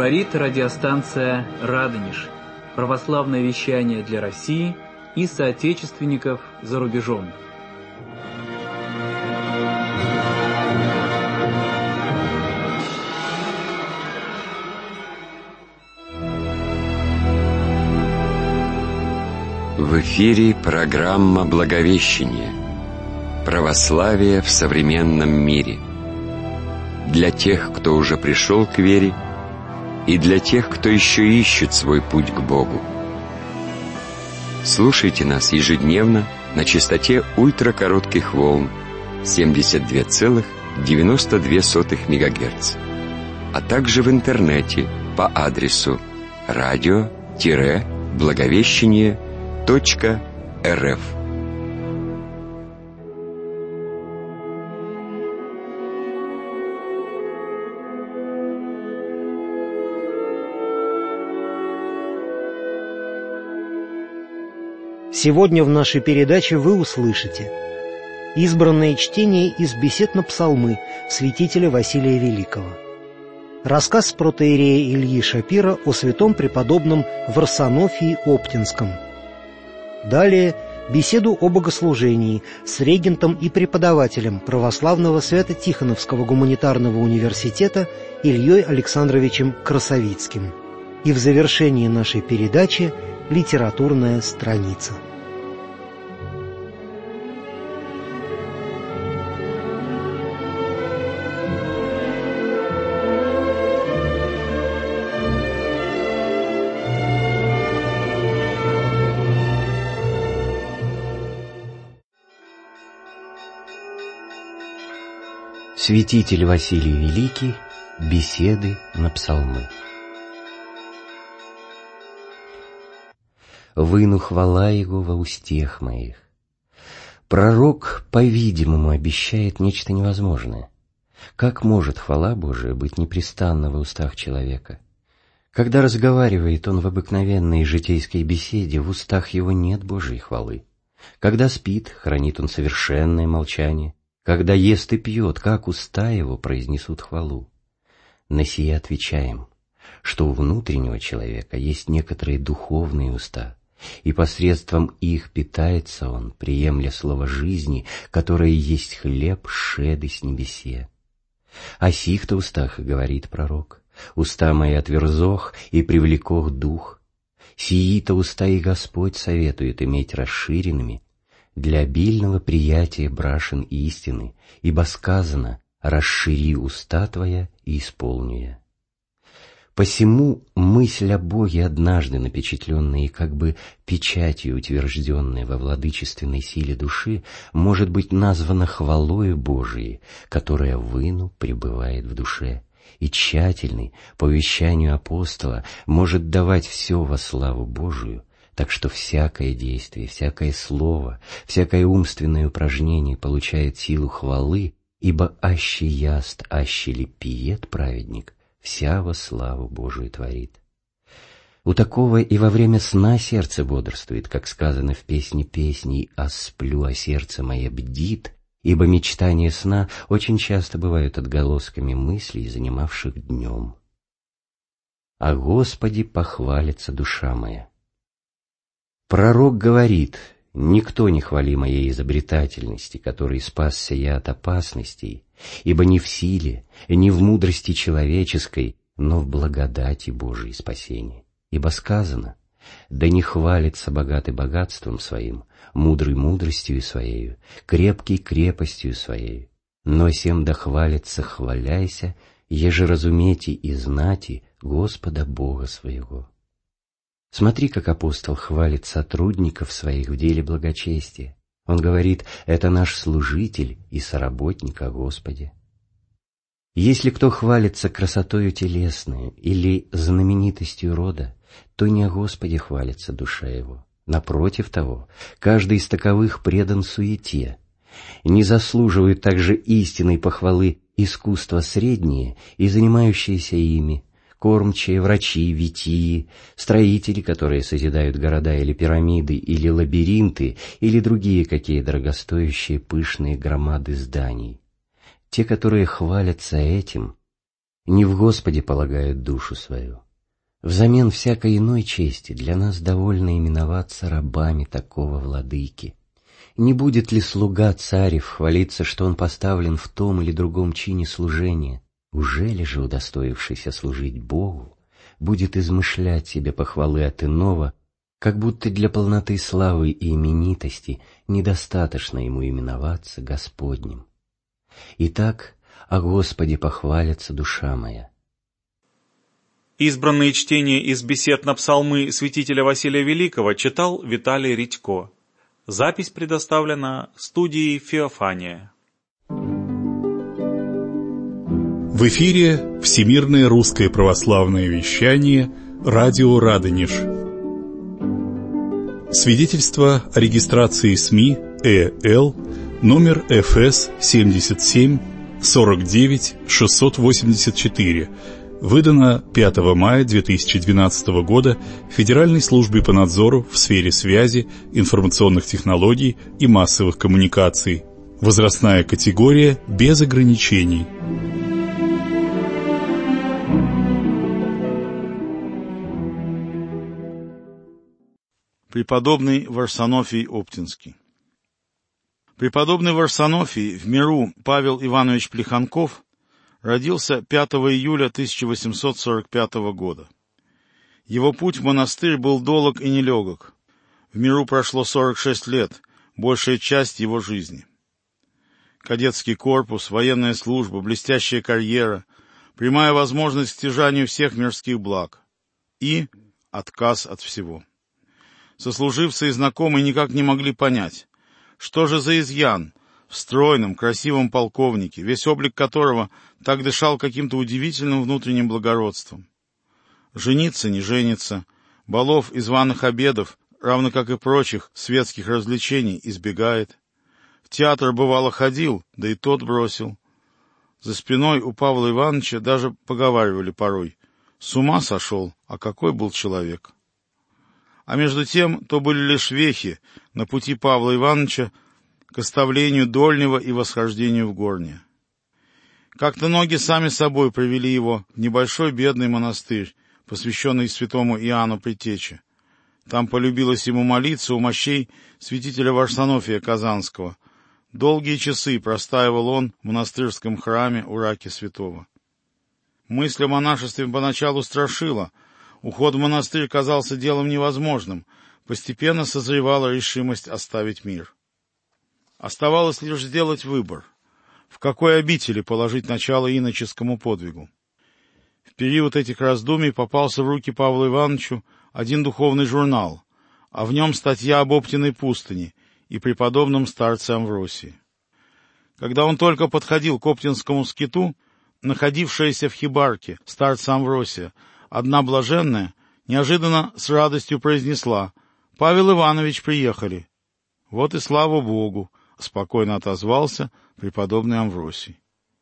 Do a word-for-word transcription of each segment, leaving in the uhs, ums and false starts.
Говорит радиостанция «Радонеж». Православное вещание для России и соотечественников за рубежом. В эфире программа «Благовещение. Православие в современном мире». Для тех, кто уже пришел к вере, и для тех, кто еще ищет свой путь к Богу. Слушайте нас ежедневно на частоте ультракоротких волн семьдесят два целых девяносто две сотых мегагерца, а также в интернете по адресу радио-благовещение точка рф. Сегодня в нашей передаче вы услышите избранное чтение из бесед на псалмы святителя Василия Великого, рассказ протоиерея Ильи Шапира о святом преподобном Варсонофии Оптинском. Далее беседу о богослужении с регентом и преподавателем православного Свято-Тихоновского гуманитарного университета Ильей Александровичем Красовицким. И в завершении нашей передачи литературная страница. Святитель Василий Великий. Беседы на псалмы. Выну хвала Его во устех моих. Пророк, по-видимому, обещает нечто невозможное. Как может хвала Божия быть непрестанна в устах человека? Когда разговаривает он в обыкновенной житейской беседе, в устах его нет Божьей хвалы. Когда спит, хранит он совершенное молчание. Когда ест и пьет, как уста его произнесут хвалу? На сие отвечаем, что у внутреннего человека есть некоторые духовные уста, и посредством их питается он, приемля слово жизни, которое есть хлеб шеды с небесе. О сих-то устах и говорит пророк: «Уста мои отверзох и привлекох дух». Сии-то уста и Господь советует иметь расширенными для обильного приятия брашен истины, ибо сказано: «Расшири уста твоя и исполню я». Посему мысль о Боге, однажды напечатленная и как бы печатью утвержденная во владычественной силе души, может быть названа хвалою Божией, которая выну пребывает в душе, и тщательный, по вещанию апостола, может давать все во славу Божию, так что всякое действие, всякое слово, всякое умственное упражнение получает силу хвалы, ибо аще яст, аще ли пиет праведник, вся во славу Божию творит. У такого и во время сна сердце бодрствует, как сказано в песне песней: «А сплю, а сердце мое бдит», ибо мечтания сна очень часто бывают отголосками мыслей, занимавших днем. «О Господе похвалится душа моя». Пророк говорит: «Никто не хвали моей изобретательности, которой спасся я от опасностей, ибо не в силе, не в мудрости человеческой, но в благодати Божией спасения. Ибо сказано: да не хвалится богатый богатством своим, мудрый мудростью своею, крепкий крепостью своею, но сем да хвалится, хваляйся, еже разумейте и знати Господа Бога своего». Смотри, как апостол хвалит сотрудников своих в деле благочестия. Он говорит: «Это наш служитель и соработник о Господе». Если кто хвалится красотою телесной или знаменитостью рода, то не о Господе хвалится душа его. Напротив того, каждый из таковых предан суете. Не заслуживают также истинной похвалы искусства средние и занимающиеся ими, кормчие, врачи, витии, строители, которые созидают города или пирамиды, или лабиринты, или другие какие дорогостоящие пышные громады зданий. Те, которые хвалятся этим, не в Господе полагают душу свою. Взамен всякой иной чести для нас довольно именоваться рабами такого владыки. Не будет ли слуга царев хвалиться, что он поставлен в том или другом чине служения? Ужели же удостоившийся служить Богу будет измышлять себе похвалы от иного, как будто для полноты славы и именитости недостаточно ему именоваться Господним? Итак, о Господе похвалится душа моя. Избранные чтения из бесед на псалмы святителя Василия Великого читал Виталий Редько. Запись предоставлена студией «Феофания». В эфире Всемирное русское православное вещание «Радио Радонеж». Свидетельство о регистрации СМИ ЭЛ номер эф эс семьдесят семь сорок девять шестьсот восемьдесят четыре, выдано пятого мая две тысячи двенадцатого года Федеральной службе по надзору в сфере связи, информационных технологий и массовых коммуникаций. Возрастная категория без ограничений. Преподобный Варсонофий Оптинский. Преподобный Варсонофий, в миру Павел Иванович Плеханков, родился пятого июля тысяча восемьсот сорок пятого года. Его путь в монастырь был долог и нелегок. В миру прошло сорок шесть лет, большая часть его жизни. Кадетский корпус, военная служба, блестящая карьера, прямая возможность к стяжанию всех мирских благ и отказ от всего. Сослуживцы и знакомые никак не могли понять, что же за изъян в стройном, красивом полковнике, весь облик которого так дышал каким-то удивительным внутренним благородством. Жениться не женится, балов и званых обедов, равно как и прочих светских развлечений, избегает. В театр бывало ходил, да и тот бросил. За спиной у Павла Ивановича даже поговаривали порой: с ума сошел, а какой был человек. А между тем, то были лишь вехи на пути Павла Ивановича к оставлению дольнего и восхождению в горнее. Как-то ноги сами собой привели его в небольшой бедный монастырь, посвященный святому Иоанну Предтече. Там полюбилось ему молиться у мощей святителя Варсонофия Казанского. Долгие часы простаивал он в монастырском храме у раки святого. Мысль о монашестве поначалу страшила. Уход в монастырь казался делом невозможным. Постепенно созревала решимость оставить мир. Оставалось лишь сделать выбор, в какой обители положить начало иноческому подвигу. В период этих раздумий попался в руки Павлу Ивановичу один духовный журнал, а в нем статья об Оптиной пустыне и преподобном старце Амвросии. Когда он только подходил к Оптинскому скиту, находившаяся в хибарке старца Амвросия, одна блаженная, неожиданно с радостью произнесла: «Павел Иванович, приехали». «Вот и слава Богу», — спокойно отозвался преподобный Амвросий.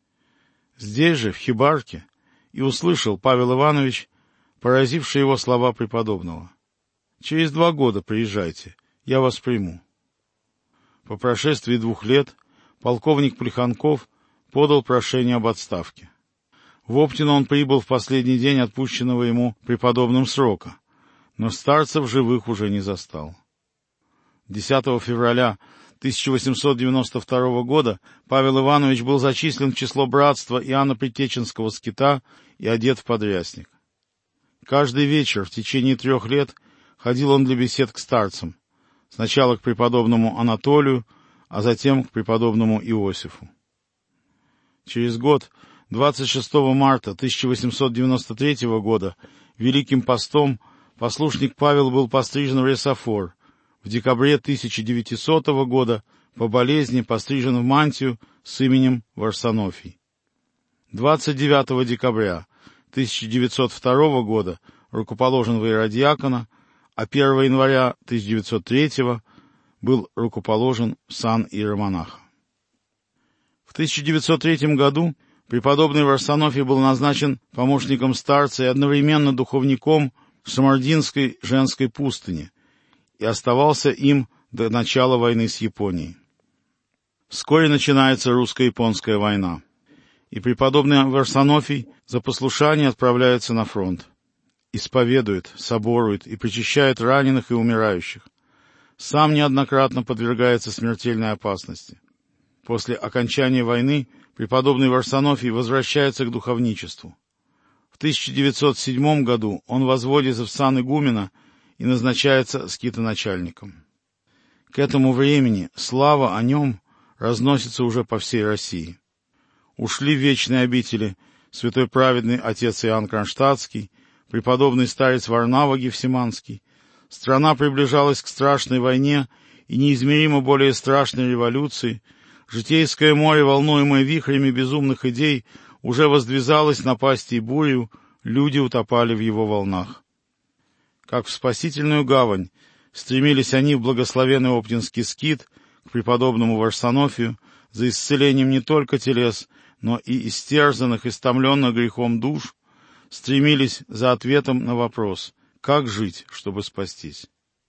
Здесь же, в хибарке, и услышал Павел Иванович поразившие его слова преподобного: «Через два года приезжайте, я вас приму». По прошествии двух лет полковник Плеханков подал прошение об отставке. В Оптино он прибыл в последний день отпущенного ему преподобным срока, но старцев живых уже не застал. десятого февраля тысяча восемьсот девяносто второго года Павел Иванович был зачислен в число братства Иоанна Предтеченского скита и одет в подрясник. Каждый вечер в течение трех лет ходил он для бесед к старцам, сначала к преподобному Анатолию, а затем к преподобному Иосифу. Через год, двадцать шестого марта тысяча восемьсот девяносто третьего года, Великим постом, послушник Павел был пострижен в ресофор. В декабре тысяча девятисотого года по болезни пострижен в мантию с именем Варсонофий. двадцать девятого декабря тысяча девятьсот второго года рукоположен в иеродиакона, а первого января тысяча девятьсот третьего был рукоположен в сан иеромонаха. В тысяча девятьсот третьем году преподобный Варсонофий был назначен помощником старца и одновременно духовником в Самардинской женской пустыне и оставался им до начала войны с Японией. Вскоре начинается русско-японская война. и преподобный Варсонофий за послушание отправляется на фронт. Исповедует, соборует и причащает раненых и умирающих. Сам неоднократно подвергается смертельной опасности. После окончания войны преподобный Варсонофий возвращается к духовничеству. В тысяча девятьсот седьмом году он возводится в сан игумена и назначается скитоначальником. К этому времени слава о нем разносится уже по всей России. Ушли в вечные обители святой праведный отец Иоанн Кронштадтский, преподобный старец Варнава Гефсиманский. Страна приближалась к страшной войне и неизмеримо более страшной революции. Житейское море, волнуемое вихрями безумных идей, уже воздвизалось напастью и бурью, люди утопали в его волнах. Как в спасительную гавань стремились они в благословенный Оптинский скит к преподобному Варсонофию за исцелением не только телес, но и истерзанных, истомленных грехом душ, стремились за ответом на вопрос, как жить, чтобы спастись.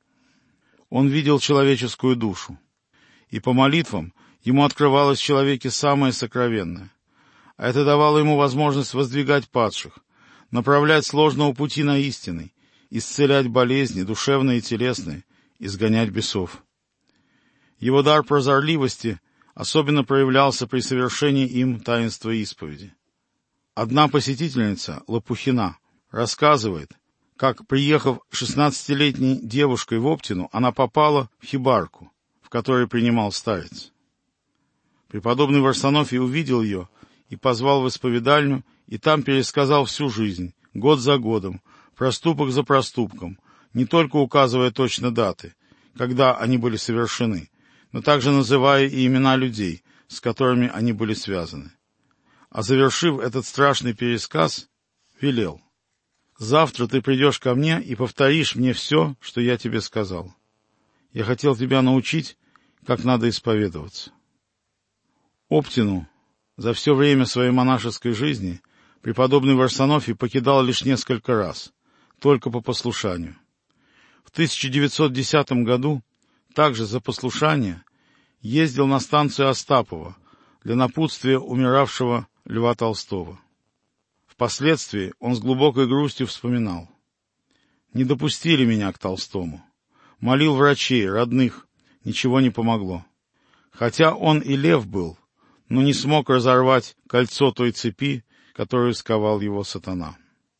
Он видел человеческую душу, и по молитвам ему открывалось в человеке самое сокровенное. А это давало ему возможность воздвигать падших, направлять сложного пути на истинный, исцелять болезни, душевные и телесные, изгонять бесов. Его дар прозорливости особенно проявлялся при совершении им таинства исповеди. Одна посетительница, Лопухина, рассказывает, как, приехав шестнадцатилетней девушкой в Оптину, она попала в хибарку, в которой принимал старец. Преподобный Варсонофий увидел ее и позвал в исповедальню, и там пересказал всю жизнь, год за годом, проступок за проступком, не только указывая точно даты, когда они были совершены, но также называя и имена людей, с которыми они были связаны. А завершив этот страшный пересказ, велел: «Завтра ты придешь ко мне и повторишь мне все, что я тебе сказал. Я хотел тебя научить, как надо исповедоваться». Оптину за все время своей монашеской жизни преподобный Варсонофий покидал лишь несколько раз, только по послушанию. В тысяча девятьсот десятом году также за послушание ездил на станцию Остапова для напутствия умиравшего Льва Толстого. Впоследствии он с глубокой грустью вспоминал: «Не допустили меня к Толстому. Молил врачей, родных, ничего не помогло. Хотя он и лев был, но не смог разорвать кольцо той цепи, которую сковал его сатана».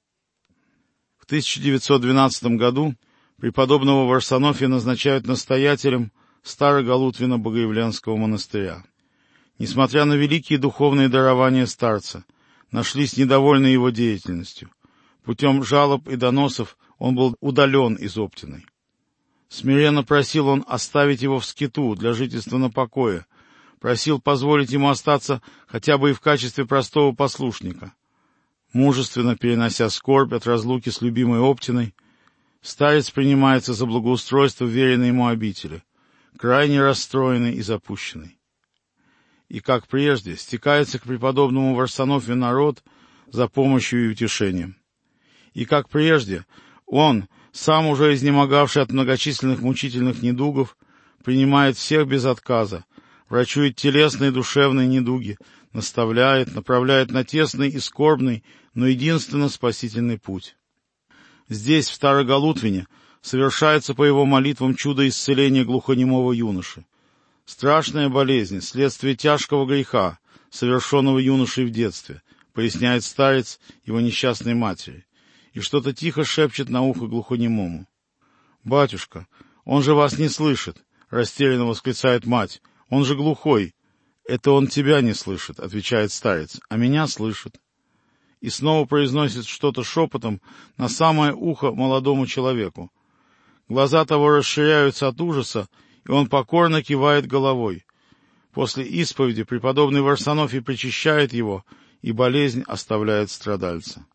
В тысяча девятьсот двенадцатом году преподобного Варсонофия назначают настоятелем Староголутвино-Богоявленского монастыря. Несмотря на великие духовные дарования старца, нашлись недовольные его деятельностью. Путем жалоб и доносов он был удален из Оптиной. Смиренно просил он оставить его в скиту для жительства на покое, просил позволить ему остаться хотя бы и в качестве простого послушника. Мужественно перенося скорбь от разлуки с любимой Оптиной, старец принимается за благоустройство веренной ему обители, крайне расстроенный и запущенный. И, как прежде, стекается к преподобному Варсонофию народ за помощью и утешением. И, как прежде, он, сам уже изнемогавший от многочисленных мучительных недугов, принимает всех без отказа, врачует телесные и душевные недуги, наставляет, направляет на тесный и скорбный, но единственно спасительный путь. Здесь, в Староголутвине, совершается по его молитвам чудо исцеления глухонемого юноши. Страшная болезнь, следствие тяжкого греха, совершенного юношей в детстве, поясняет старец его несчастной матери, и что-то тихо шепчет на ухо глухонемому. «Батюшка, он же вас не слышит!» — растерянно восклицает мать. «Он же глухой!» «Это он тебя не слышит», — отвечает старец, — «а меня слышит». И снова произносит что-то шепотом на самое ухо молодому человеку. Глаза того расширяются от ужаса, и он покорно кивает головой. После исповеди преподобный Варсонофий причащает его, и болезнь оставляет страдальца.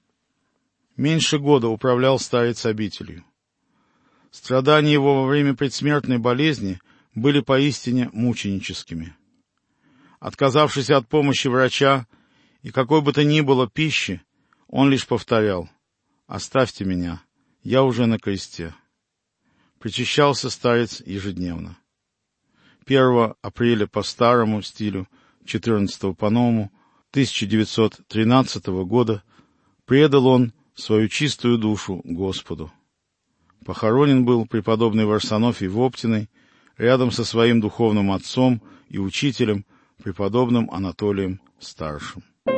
Меньше года управлял старец обителью. Страдания его во время предсмертной болезни были поистине мученическими. Отказавшись от помощи врача и какой бы то ни было пищи, он лишь повторял: «Оставьте меня, я уже на кресте». Причащался старец ежедневно. первого апреля по старому стилю, четырнадцатого по новому, тысяча девятьсот тринадцатого года предал он свою чистую душу Господу. Похоронен был преподобный Варсонофий в Оптиной рядом со своим духовным отцом и учителем, преподобным Анатолием Старшим.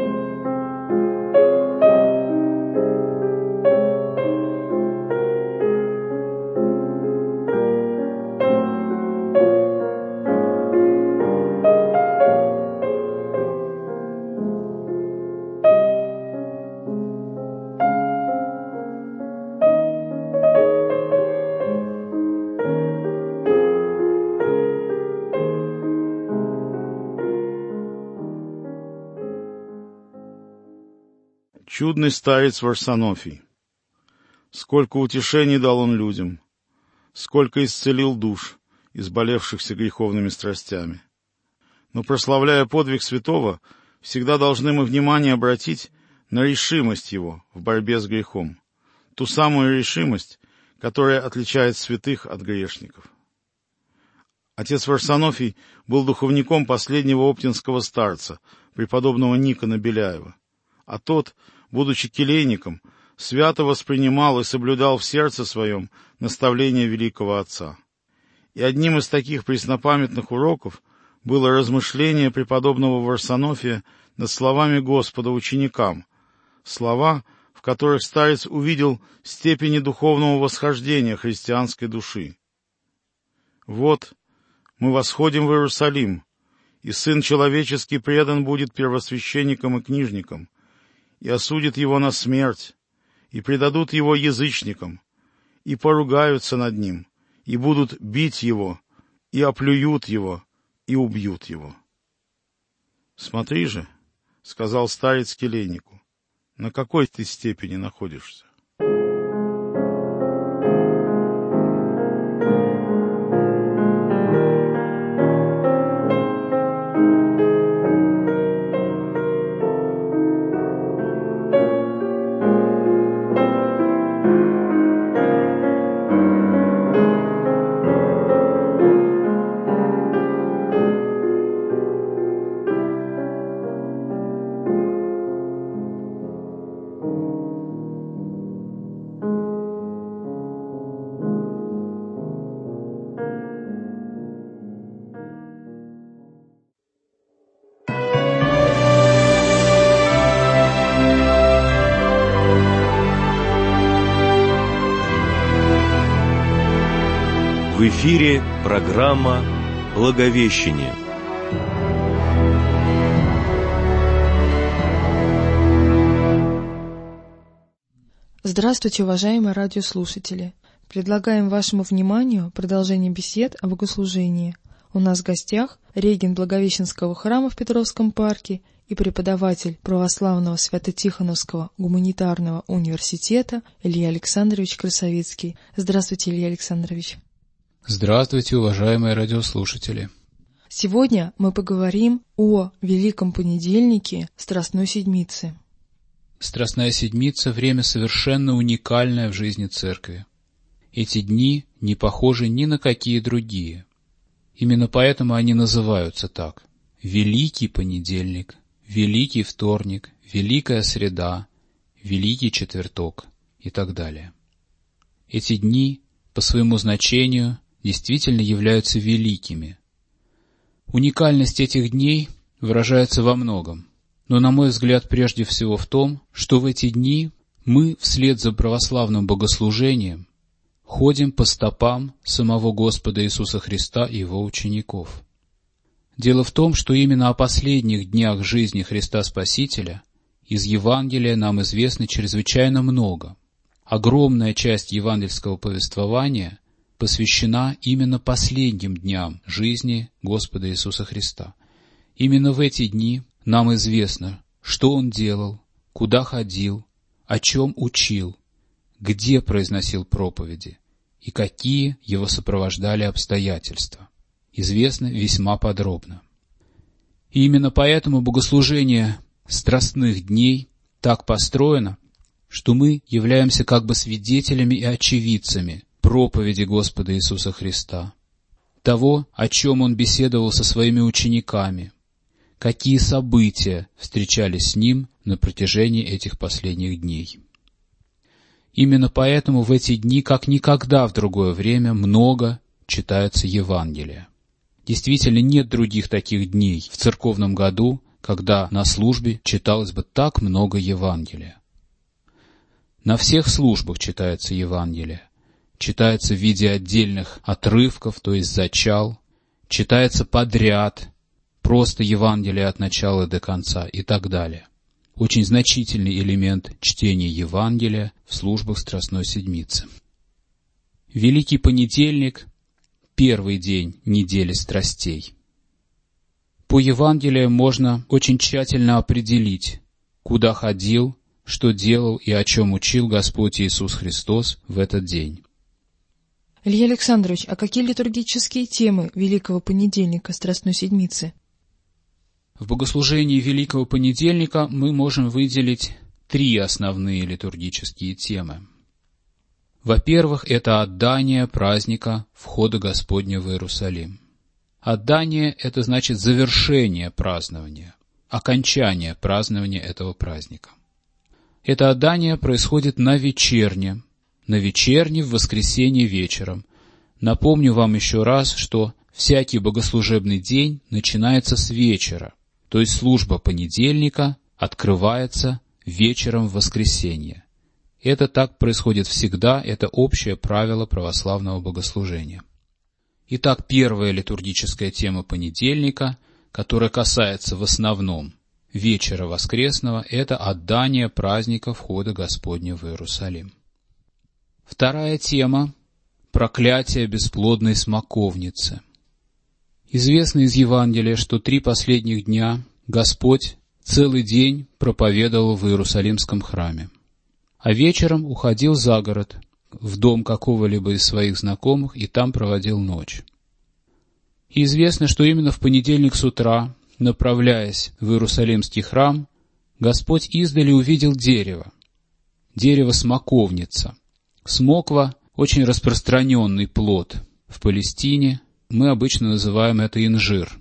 Чудный старец Варсонофий. Сколько утешений дал он людям, сколько исцелил душ, изболевшихся греховными страстями. Но, прославляя подвиг святого, всегда должны мы внимание обратить на решимость его в борьбе с грехом, ту самую решимость, которая отличает святых от грешников. Отец Варсонофий был духовником последнего оптинского старца, преподобного Никона Беляева, а тот, будучи келейником, свято воспринимал и соблюдал в сердце своем наставления великого отца. И одним из таких преснопамятных уроков было размышление преподобного Варсонофия над словами Господа ученикам, слова, в которых старец увидел степени духовного восхождения христианской души. «Вот, мы восходим в Иерусалим, и Сын Человеческий предан будет первосвященникам и книжникам, и осудят его на смерть, и предадут его язычникам, и поругаются над ним, и будут бить его, и оплюют его, и убьют его». «Смотри же, — сказал старец келейнику, — на какой ты степени находишься?» В эфире программа «Благовещение». Здравствуйте, уважаемые радиослушатели! Предлагаем вашему вниманию продолжение бесед о богослужении. У нас в гостях регент Благовещенского храма в Петровском парке и преподаватель православного Свято-Тихоновского гуманитарного университета Илья Александрович Красовицкий. Здравствуйте, Илья Александрович! Здравствуйте, уважаемые радиослушатели! Сегодня мы поговорим о Великом Понедельнике Страстной Седмицы. Страстная Седмица — время совершенно уникальное в жизни Церкви. Эти дни не похожи ни на какие другие. Именно поэтому они называются так: Великий Понедельник, Великий Вторник, Великая Среда, Великий Четверток и так далее. Эти дни по своему значению действительно являются великими. Уникальность этих дней выражается во многом, но, на мой взгляд, прежде всего в том, что в эти дни мы, вслед за православным богослужением, ходим по стопам самого Господа Иисуса Христа и Его учеников. Дело в том, что именно о последних днях жизни Христа Спасителя из Евангелия нам известно чрезвычайно много. Огромная часть евангельского повествования посвящена именно последним дням жизни Господа Иисуса Христа. Именно в эти дни нам известно, что Он делал, куда ходил, о чем учил, где произносил проповеди и какие его сопровождали обстоятельства. Известно весьма подробно. И именно поэтому богослужение страстных дней так построено, что мы являемся как бы свидетелями и очевидцами проповеди Господа Иисуса Христа, того, о чем Он беседовал со своими учениками, какие события встречались с ним на протяжении этих последних дней. Именно поэтому в эти дни, как никогда в другое время, много читается Евангелие. Действительно, нет других таких дней в церковном году, когда на службе читалось бы так много Евангелия. На всех службах читается Евангелие. Читается в виде отдельных отрывков, то есть зачал, читается подряд, просто Евангелие от начала до конца и так далее. Очень значительный элемент чтения Евангелия в службах Страстной Седмицы. Великий понедельник — первый день недели страстей. По Евангелию можно очень тщательно определить, куда ходил, что делал и о чем учил Господь Иисус Христос в этот день. Илья Александрович, а какие литургические темы Великого понедельника Страстной Седмицы? В богослужении Великого понедельника мы можем выделить три основные литургические темы. Во-первых, это отдание праздника Входа Господня в Иерусалим. Отдание — это значит завершение празднования, окончание празднования этого праздника. Это отдание происходит на вечерне, на вечерне в воскресенье вечером. Напомню вам еще раз, что всякий богослужебный день начинается с вечера, то есть служба понедельника открывается вечером в воскресенье. Это так происходит всегда, это общее правило православного богослужения. Итак, первая литургическая тема понедельника, которая касается в основном вечера воскресного, это отдание праздника Входа Господня в Иерусалим. Вторая тема — проклятие бесплодной смоковницы. Известно из Евангелия, что три последних дня Господь целый день проповедовал в Иерусалимском храме, а вечером уходил за город, в дом какого-либо из своих знакомых, и там проводил ночь. И известно, что именно в понедельник с утра, направляясь в Иерусалимский храм, Господь издали увидел дерево, дерево смоковница. Смоква — очень распространенный плод в Палестине, мы обычно называем это инжир.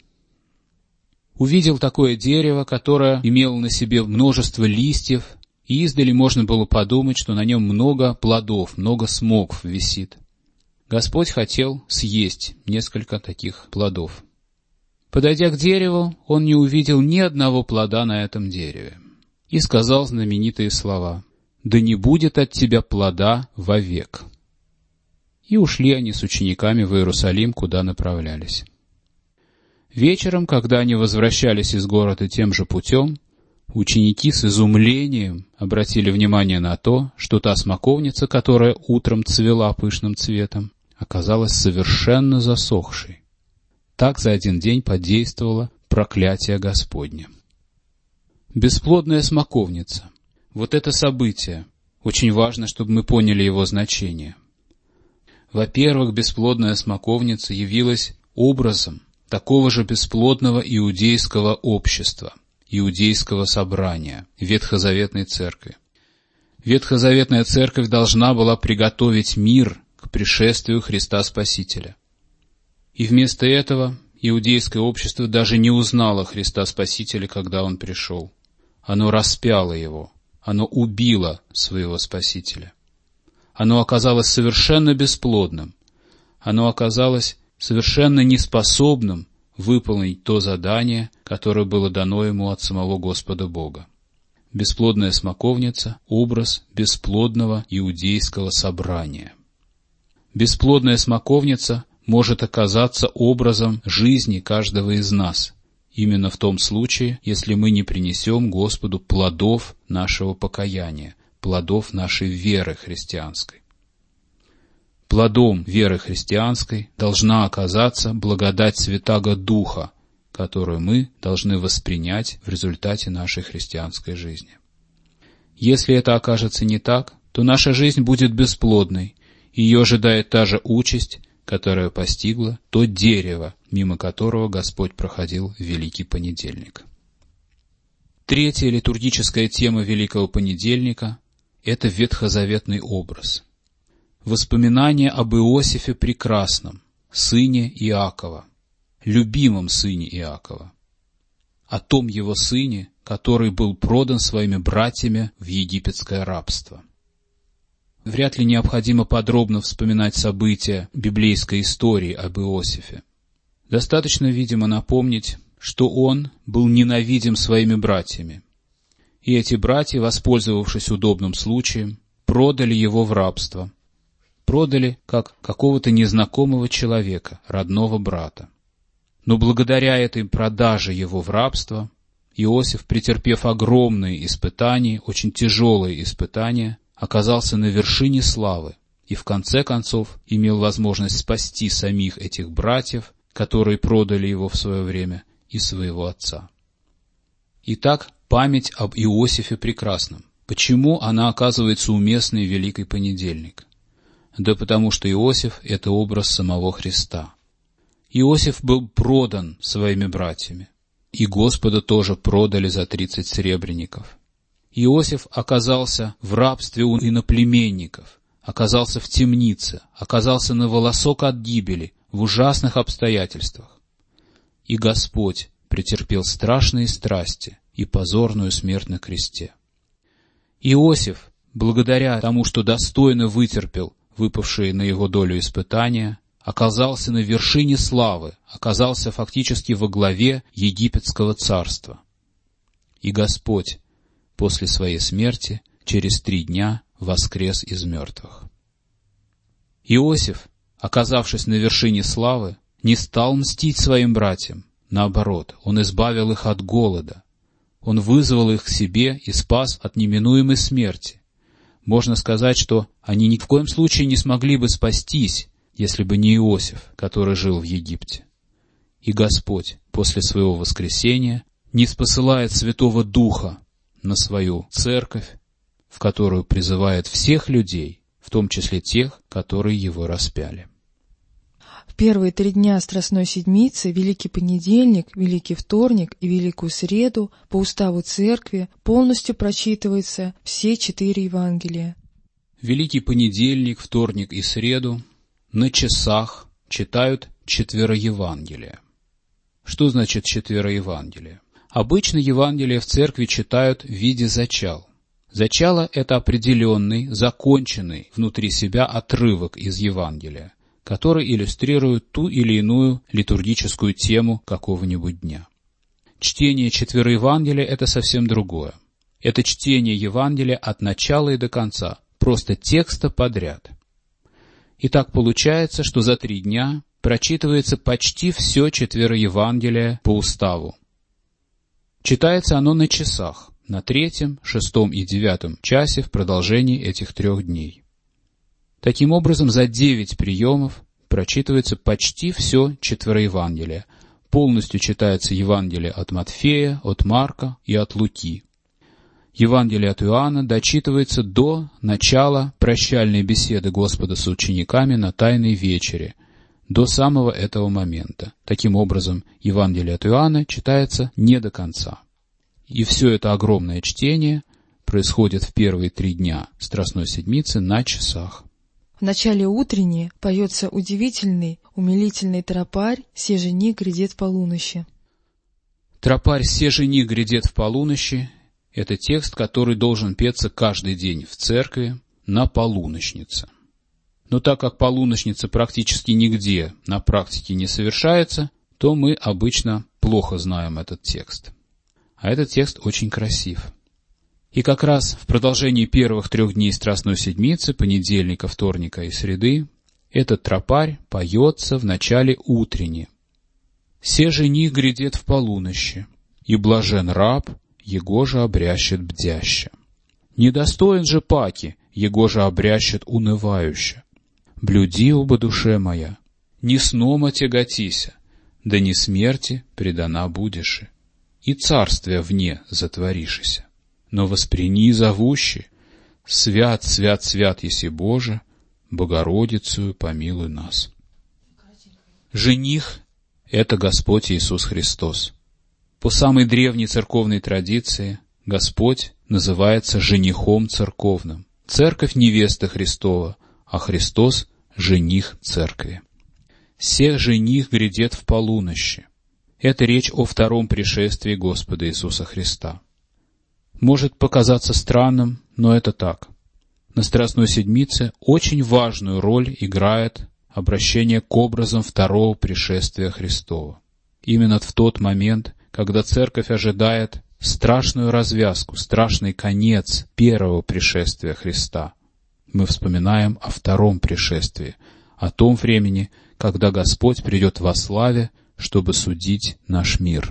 Увидел такое дерево, которое имело на себе множество листьев, и издали можно было подумать, что на нем много плодов, много смокв висит. Господь хотел съесть несколько таких плодов. Подойдя к дереву, он не увидел ни одного плода на этом дереве и сказал знаменитые слова: «Да не будет от тебя плода вовек». И ушли они с учениками в Иерусалим, куда направлялись. Вечером, когда они возвращались из города тем же путем, ученики с изумлением обратили внимание на то, что та смоковница, которая утром цвела пышным цветом, оказалась совершенно засохшей. Так за один день подействовало проклятие Господне. Бесплодная смоковница. Вот это событие. Очень важно, чтобы мы поняли его значение. Во-первых, бесплодная смоковница явилась образом такого же бесплодного иудейского общества, иудейского собрания, Ветхозаветной церкви. Ветхозаветная церковь должна была приготовить мир к пришествию Христа Спасителя. И вместо этого иудейское общество даже не узнало Христа Спасителя, когда Он пришел. Оно распяло Его, оно убило своего Спасителя. Оно оказалось совершенно бесплодным, оно оказалось совершенно неспособным выполнить то задание, которое было дано ему от самого Господа Бога. Бесплодная смоковница — образ бесплодного иудейского собрания. Бесплодная смоковница может оказаться образом жизни каждого из нас, именно в том случае, если мы не принесем Господу плодов нашего покаяния, плодов нашей веры христианской. Плодом веры христианской должна оказаться благодать Святаго Духа, которую мы должны воспринять в результате нашей христианской жизни. Если это окажется не так, то наша жизнь будет бесплодной, и ее ожидает та же участь, которая постигла то дерево, мимо которого Господь проходил в Великий понедельник. Третья литургическая тема Великого понедельника — это ветхозаветный образ. Воспоминание об Иосифе Прекрасном, сыне Иакова, любимом сыне Иакова. о том его сыне, который был продан своими братьями в египетское рабство. Вряд ли необходимо подробно вспоминать события библейской истории об Иосифе. Достаточно, видимо, напомнить, что он был ненавидим своими братьями. И эти братья, воспользовавшись удобным случаем, продали его в рабство. Продали как какого-то незнакомого человека, родного брата. Но благодаря этой продаже его в рабство, Иосиф, претерпев огромные испытания, очень тяжелые испытания, оказался на вершине славы и в конце концов имел возможность спасти самих этих братьев, которые продали его в свое время, и своего отца. Итак, память об Иосифе прекрасном. Почему она оказывается уместной в Великий Понедельник? Да потому что Иосиф — это образ самого Христа. Иосиф был продан своими братьями, и Господа тоже продали за тридцать серебряников. Иосиф оказался в рабстве у иноплеменников, оказался в темнице, оказался на волосок от гибели, в ужасных обстоятельствах. И Господь претерпел страшные страсти и позорную смерть на кресте. Иосиф, благодаря тому, что достойно вытерпел выпавшие на его долю испытания, оказался на вершине славы, оказался фактически во главе египетского царства. И Господь после своей смерти через три дня воскрес из мертвых. Иосиф, оказавшись на вершине славы, не стал мстить своим братьям. Наоборот, он избавил их от голода. Он вызвал их к себе и спас от неминуемой смерти. Можно сказать, что они ни в коем случае не смогли бы спастись, если бы не Иосиф, который жил в Египте. И Господь после своего воскресения ниспосылает Святого Духа на свою церковь, в которую призывает всех людей, в том числе тех, которые его распяли. В первые три дня Страстной Седмицы, Великий Понедельник, Великий Вторник и Великую Среду, по уставу Церкви полностью прочитываются все четыре Евангелия. Великий Понедельник, Вторник и Среду на часах читают четвероевангелие. Что значит четвероевангелие? Обычно Евангелие в Церкви читают в виде зачал. Зачало — это определенный, законченный внутри себя отрывок из Евангелия, который иллюстрирует ту или иную литургическую тему какого-нибудь дня. Чтение четвероевангелия — это совсем другое. Это чтение Евангелия от начала и до конца, просто текста подряд. И так получается, что за три дня прочитывается почти все четвероевангелие по уставу. Читается оно на часах, на третьем, шестом и девятом часе в продолжении этих трех дней. Таким образом, за девять приемов прочитывается почти все четвероевангелие. Полностью читается Евангелие от Матфея, от Марка и от Луки. Евангелие от Иоанна дочитывается до начала прощальной беседы Господа с учениками на Тайной вечере, до самого этого момента. Таким образом, Евангелие от Иоанна читается не до конца. И все это огромное чтение происходит в первые три дня Страстной Седмицы на часах. В начале утренней поется удивительный, умилительный тропарь «Се жених грядет в полуночи». Тропарь «Се жених грядет в полуночи» — это текст, который должен петься каждый день в церкви на полуночнице. Но так как полуночница практически нигде на практике не совершается, то мы обычно плохо знаем этот текст. А этот текст очень красив. И как раз в продолжении первых трех дней Страстной Седмицы, понедельника, вторника и среды, этот тропарь поется в начале утренне. «Се жених грядет в полунощи, и блажен раб, его же обрящет бдяще. Недостоин же паки, его же обрящет унывающе. Блюди, оба душе моя, ни сном отяготися, да ни смерти предана будеши, и царствия вне затворишися. Но восприни зовущи, свят, свят, свят еси Боже, Богородицею помилуй нас». Жених — это Господь Иисус Христос. По самой древней церковной традиции Господь называется женихом церковным. Церковь — невеста Христова, а Христос — жених церкви. «Се жених грядет в полунощи». Это речь о втором пришествии Господа Иисуса Христа. Может показаться странным, но это так. На Страстной Седмице очень важную роль играет обращение к образам второго пришествия Христова. Именно в тот момент, когда Церковь ожидает страшную развязку, страшный конец первого пришествия Христа, мы вспоминаем о втором пришествии, о том времени, когда Господь придет во славе, чтобы судить наш мир.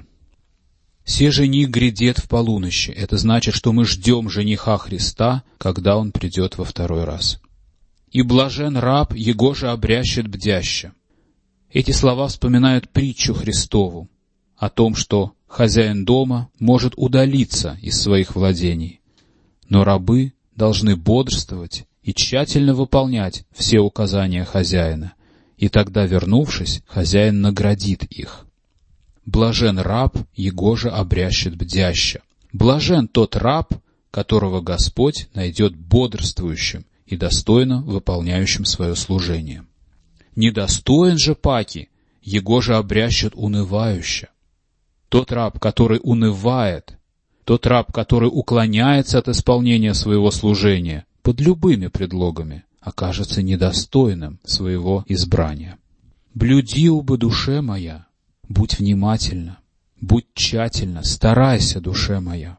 «Се жених грядет в полуночи» — это значит, что мы ждем жениха Христа, когда Он придет во второй раз. «И блажен раб, его же обрящет бдяще». Эти слова вспоминают притчу Христову о том, что хозяин дома может удалиться из своих владений, но рабы должны бодрствовать и тщательно выполнять все указания хозяина, и тогда, вернувшись, хозяин наградит их. «Блажен раб, его же обрящет бдяще». Блажен тот раб, которого Господь найдет бодрствующим и достойно выполняющим свое служение. «Недостоин же паки, его же обрящет унывающе». Тот раб, который унывает, тот раб, который уклоняется от исполнения своего служения под любыми предлогами, окажется недостойным своего избрания. «Блюди, убы, душе моя, будь внимательна, будь тщательна, старайся, душе моя.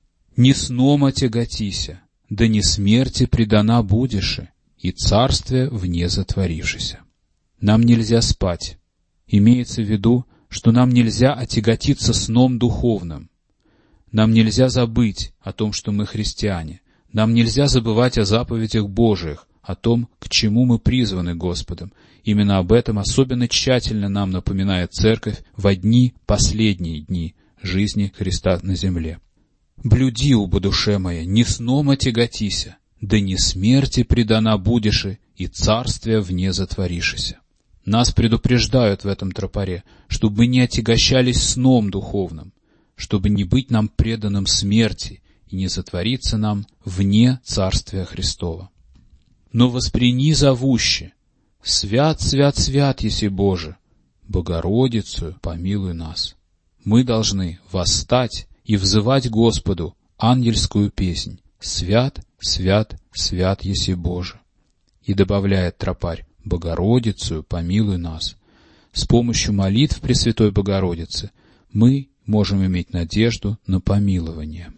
Не сном отяготися, да не смерти предана будешь, и царствие вне затворившееся». Нам нельзя спать. Имеется в виду, что нам нельзя отяготиться сном духовным. Нам нельзя забыть о том, что мы христиане. Нам нельзя забывать о заповедях Божиих, о том, к чему мы призваны Господом. Именно об этом особенно тщательно нам напоминает Церковь во дни, последние дни жизни Христа на земле. «Блюди, убо, душе моя, не сном отяготися, да не смерти предана будешь, и царствие вне затворишися». Нас предупреждают в этом тропаре, чтобы мы не отягощались сном духовным, чтобы не быть нам преданным смерти и не затвориться нам вне Царствия Христова. «Но восприни зовуще, свят, свят, свят, еси Боже, Богородицу помилуй нас». Мы должны восстать и взывать Господу ангельскую песнь «Свят, свят, свят, еси Боже». И добавляет тропарь: «Богородицу помилуй нас». С помощью молитв Пресвятой Богородицы мы можем иметь надежду на помилование.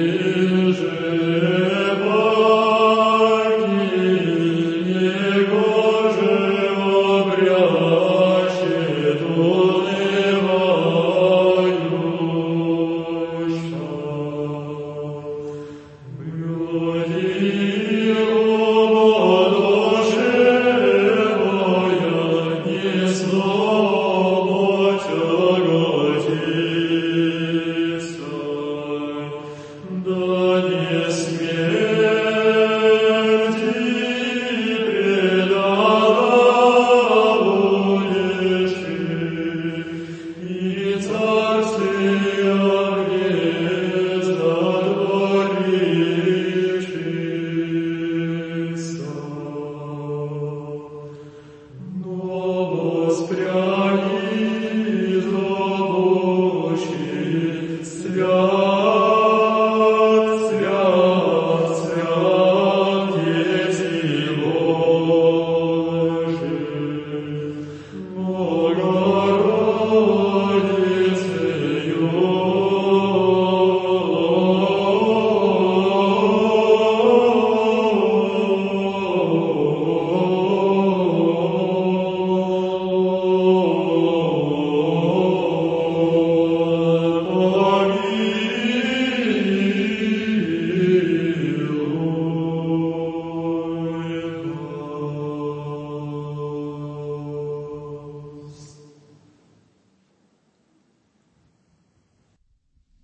Go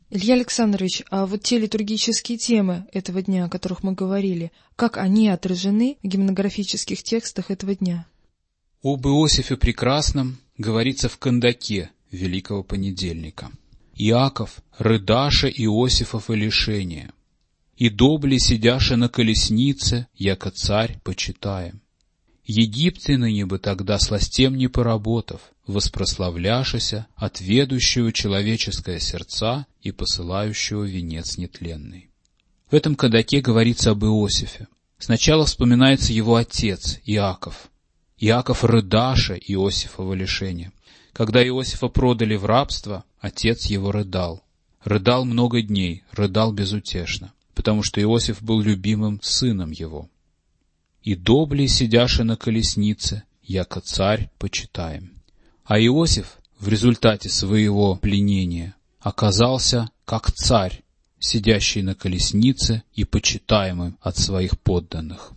Илья Александрович, а вот те литургические темы этого дня, о которых мы говорили, как они отражены в гимнографических текстах этого дня? Об Иосифе Прекрасном говорится в Кандаке Великого Понедельника. Иаков, рыдаше Иосифов и лишение. И добли сидяше на колеснице, яко царь почитаем. Египте ныне бы тогда сластем не поработав, воспрославляшися от ведущего человеческое сердца и посылающего венец нетленный. В этом Кандаке говорится об Иосифе. Сначала вспоминается его отец Иаков. Иаков рыдаше Иосифова лишения. Когда Иосифа продали в рабство, отец его рыдал. Рыдал много дней, рыдал безутешно, потому что Иосиф был любимым сыном его. И добли сидяше на колеснице, яко царь почитаем. А Иосиф в результате своего пленения оказался как царь, сидящий на колеснице и почитаемым от своих подданных.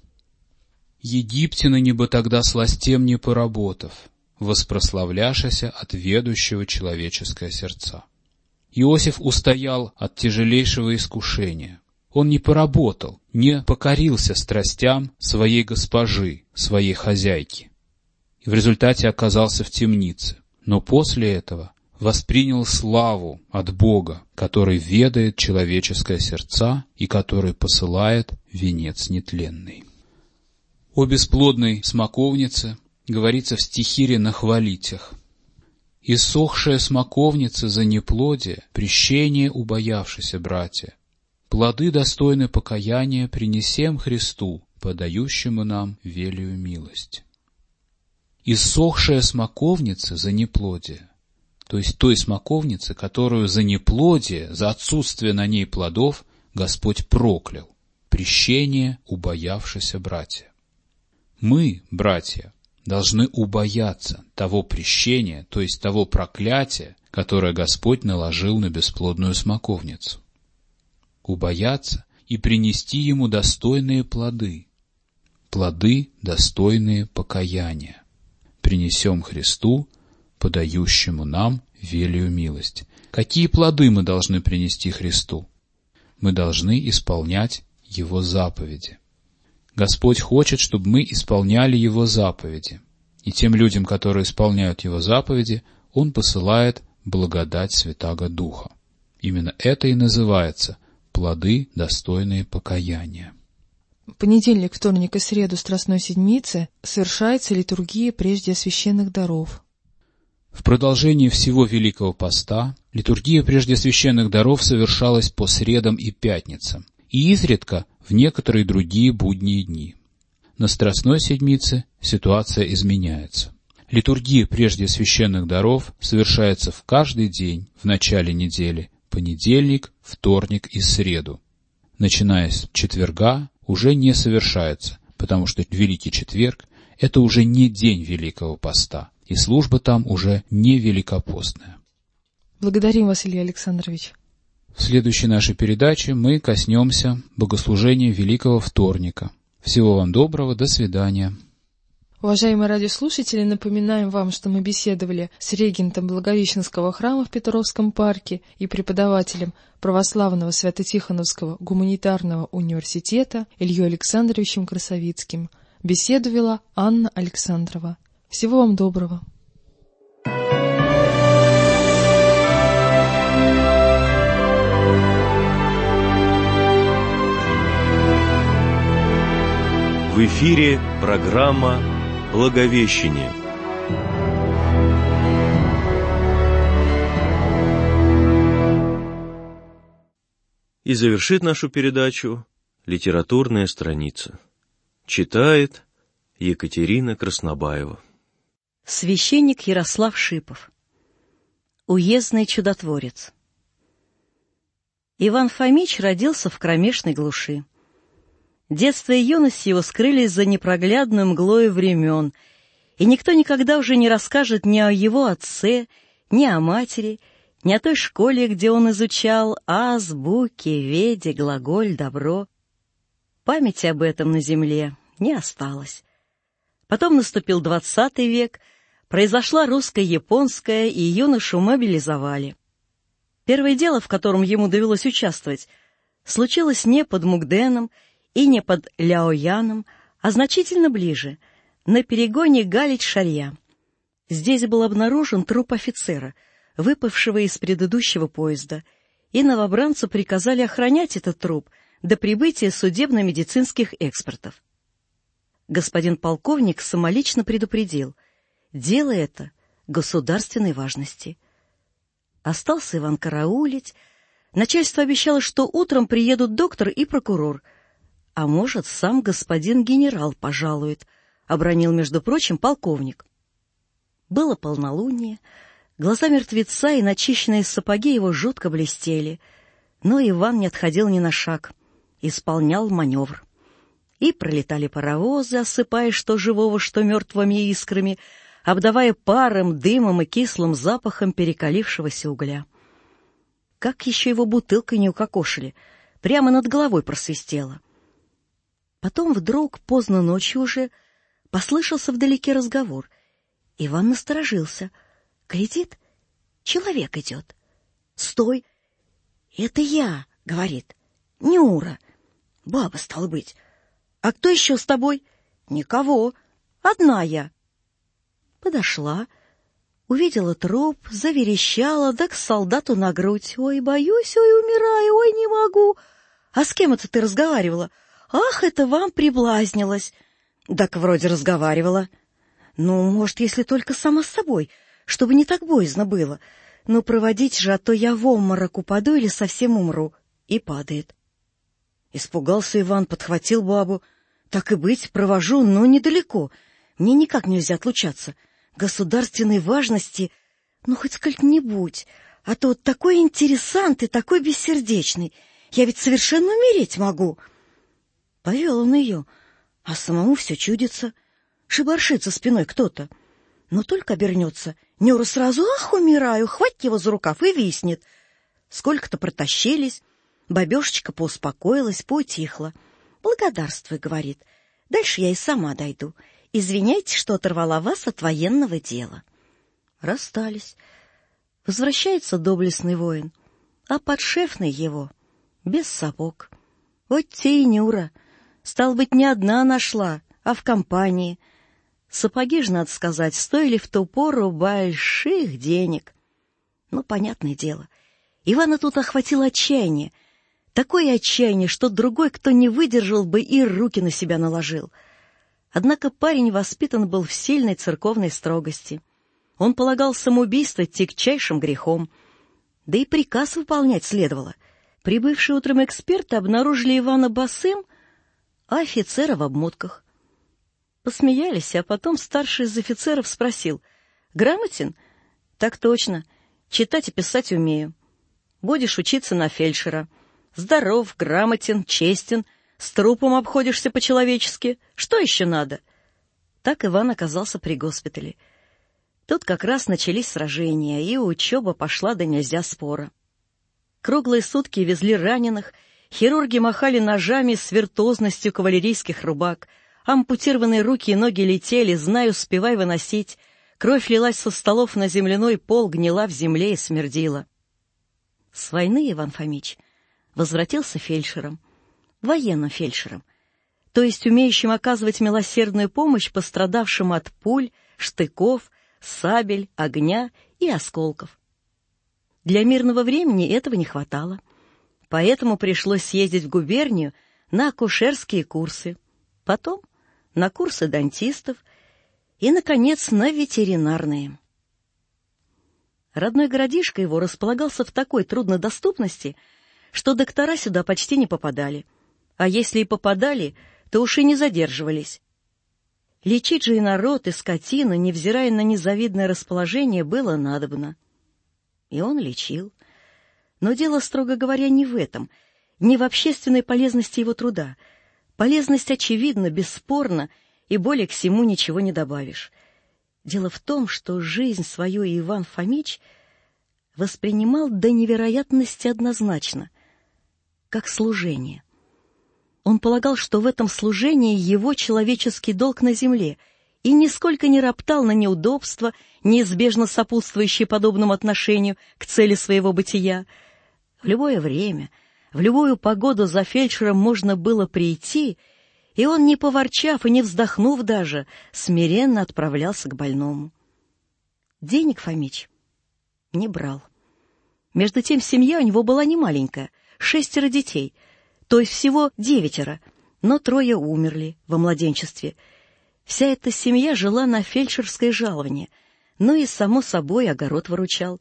Египтяне бы тогда сластем не поработав, воспрославляшися от ведущего человеческое сердца. Иосиф устоял от тяжелейшего искушения. Он не поработал, не покорился страстям своей госпожи, своей хозяйки. И в результате оказался в темнице. Но после этого воспринял славу от Бога, который ведает человеческое сердца и который посылает венец нетленный. О бесплодной смоковнице говорится в стихире на хвалитях. «Иссохшая смоковница за неплодие, прещение убоявшися, братья. Плоды достойны покаяния принесем Христу, подающему нам велию милость». Иссохшая смоковница за неплодие, то есть той смоковницы, которую за неплодие, за отсутствие на ней плодов Господь проклял, прещение убоявшися, братья. Мы, братья, должны убояться того прещения, то есть того проклятия, которое Господь наложил на бесплодную смоковницу. Убояться и принести Ему достойные плоды, плоды, достойные покаяния. Принесем Христу, подающему нам велию милость. Какие плоды мы должны принести Христу? Мы должны исполнять Его заповеди. Господь хочет, чтобы мы исполняли Его заповеди. И тем людям, которые исполняют Его заповеди, Он посылает благодать Святаго Духа. Именно это и называется плоды, достойные покаяния. Понедельник, вторник и среду Страстной Седмицы совершается литургия прежде священных даров. В продолжении всего Великого Поста литургия прежде священных даров совершалась по средам и пятницам, и изредка в некоторые другие будние дни. На Страстной Седмице ситуация изменяется. Литургия прежде священных даров совершается в каждый день в начале недели, понедельник, вторник и среду. Начиная с четверга уже не совершается, потому что Великий Четверг — это уже не день Великого Поста, и служба там уже не великопостная. Благодарим вас, Илья Александрович. В следующей нашей передаче мы коснемся богослужения Великого Вторника. Всего вам доброго, до свидания. Уважаемые радиослушатели, напоминаем вам, что мы беседовали с регентом Благовещенского храма в Петровском парке и преподавателем Православного Свято-Тихоновского гуманитарного университета Ильей Александровичем Красовицким. Беседу вела Анна Александрова. Всего вам доброго. В эфире программа «Благовещение». И завершит нашу передачу литературная страница. Читает Екатерина Краснобаева. Священник Ярослав Шипов. Уездный чудотворец. Иван Фомич родился в кромешной глуши. Детство и юность его скрылись за непроглядную мглою времен, и никто никогда уже не расскажет ни о его отце, ни о матери, ни о той школе, где он изучал азбуки, веди, глаголь, добро. Памяти об этом на земле не осталось. Потом наступил двадцатый век, произошла русско-японская, и юношу мобилизовали. Первое дело, в котором ему довелось участвовать, случилось не под Мукденом и не под Ляояном, а значительно ближе, на перегоне Галич-Шарья. Здесь был обнаружен труп офицера, выпавшего из предыдущего поезда, и новобранцу приказали охранять этот труп до прибытия судебно-медицинских экспертов. Господин полковник самолично предупредил: дело это государственной важности. Остался Иван караулить. Начальство обещало, что утром приедут доктор и прокурор. А может, сам господин генерал пожалует, — обронил, между прочим, полковник. Было полнолуние, глаза мертвеца и начищенные сапоги его жутко блестели, но Иван не отходил ни на шаг, исполнял маневр. И пролетали паровозы, осыпая что живого, что мертвыми искрами, обдавая паром, дымом и кислым запахом перекалившегося угля. Как еще его бутылкой не укокошили, прямо над головой просвистело. Потом вдруг, поздно ночью уже, послышался вдалеке разговор. Иван насторожился. Глядит, человек идет. «Стой! Это я!» — говорит. «Нюра! Баба, стала быть. А кто еще с тобой?» «Никого. Одна я». Подошла, увидела труп, заверещала, да к солдату на грудь. «Ой, боюсь, ой, умираю, ой, не могу». «А с кем это ты разговаривала?» «Ах, это вам приблазнилось». «Так вроде разговаривала». «Ну, может, если только сама с собой, чтобы не так боязно было. Но проводить же, а то я в обморок упаду или совсем умру». И падает. Испугался Иван, подхватил бабу. «Так и быть, провожу, но недалеко. Мне никак нельзя отлучаться. Государственной важности, ну, хоть сколько-нибудь. А то вот такой интересант и такой бессердечный. Я ведь совершенно умереть могу». Повел он ее, а самому все чудится. Шибаршится спиной кто-то. Но только обернется, Нюра сразу: «Ах, умираю!» Хватит его за рукав и виснет. Сколько-то протащились. Бабешечка поуспокоилась, поутихла. «Благодарствуй», — говорит. «Дальше я и сама дойду. Извиняйте, что оторвала вас от военного дела». Расстались. Возвращается доблестный воин, а подшефный его без сапог. Вот те и Нюра. Стал быть, не одна нашла, а в компании. Сапоги же, надо сказать, стоили в ту пору больших денег. Ну, понятное дело, Ивана тут охватило отчаяние. Такое отчаяние, что другой, кто не выдержал бы, и руки на себя наложил. Однако парень воспитан был в сильной церковной строгости. Он полагал самоубийство тягчайшим грехом. Да и приказ выполнять следовало. Прибывшие утром эксперты обнаружили Ивана босым, а офицера в обмотках. Посмеялись, а потом старший из офицеров спросил: «Грамотен?» «Так точно. Читать и писать умею. Будешь учиться на фельдшера. Здоров, грамотен, честен, с трупом обходишься по-человечески. Что еще надо?» Так Иван оказался при госпитале. Тут как раз начались сражения, и учеба пошла да нельзя спора. Круглые сутки везли раненых, хирурги махали ножами с виртуозностью кавалерийских рубак, ампутированные руки и ноги летели, знай, успевай выносить, кровь лилась со столов на земляной пол, гнила в земле и смердила. С войны Иван Фомич возвратился фельдшером, военным фельдшером, то есть умеющим оказывать милосердную помощь пострадавшим от пуль, штыков, сабель, огня и осколков. Для мирного времени этого не хватало, поэтому пришлось съездить в губернию на акушерские курсы, потом на курсы дантистов и, наконец, на ветеринарные. Родной городишко его располагался в такой труднодоступности, что доктора сюда почти не попадали, а если и попадали, то уж и не задерживались. Лечить же и народ, и скотину, невзирая на незавидное расположение, было надобно. И он лечил. Но дело, строго говоря, не в этом, не в общественной полезности его труда. Полезность очевидна, бесспорна, и более к всему ничего не добавишь. Дело в том, что жизнь свою Иван Фомич воспринимал до невероятности однозначно, как служение. Он полагал, что в этом служении его человеческий долг на земле, и нисколько не роптал на неудобства, неизбежно сопутствующие подобному отношению к цели своего бытия. В любое время, в любую погоду за фельдшером можно было прийти, и он, не поворчав и не вздохнув даже, смиренно отправлялся к больному. Денег Фомич не брал. Между тем семья у него была немаленькая, шестеро детей, то есть всего девятеро, но трое умерли во младенчестве. Вся эта семья жила на фельдшерское жалование, ну и, само собой, огород выручал.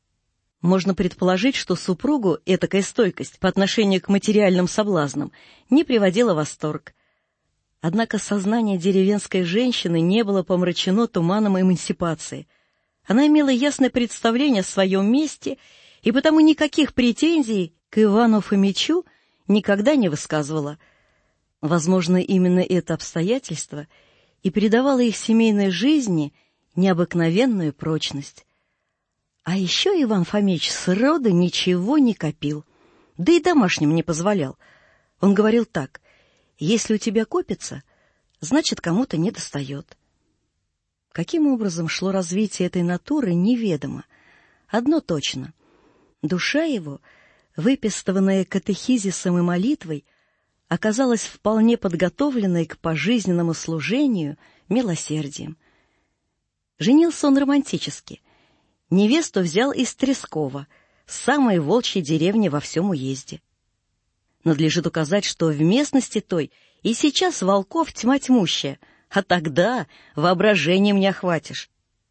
Можно предположить, что супругу этакая стойкость по отношению к материальным соблазнам не приводила в восторг. Однако сознание деревенской женщины не было помрачено туманом эмансипации. Она имела ясное представление о своем месте и потому никаких претензий к Ивану Фомичу никогда не высказывала. Возможно, именно это обстоятельство и придавало их семейной жизни необыкновенную прочность. А еще Иван Фомич сроду ничего не копил, да и домашним не позволял. Он говорил так: если у тебя копится, значит, кому-то недостает. Каким образом шло развитие этой натуры, неведомо. Одно точно: душа его, выпистыванная катехизисом и молитвой, оказалась вполне подготовленной к пожизненному служению милосердием. Женился он романтически. Невесту взял из Трескова, самой волчьей деревни во всем уезде. Надлежит указать, что в местности той и сейчас волков тьма тьмущая, а тогда воображением не охватишь.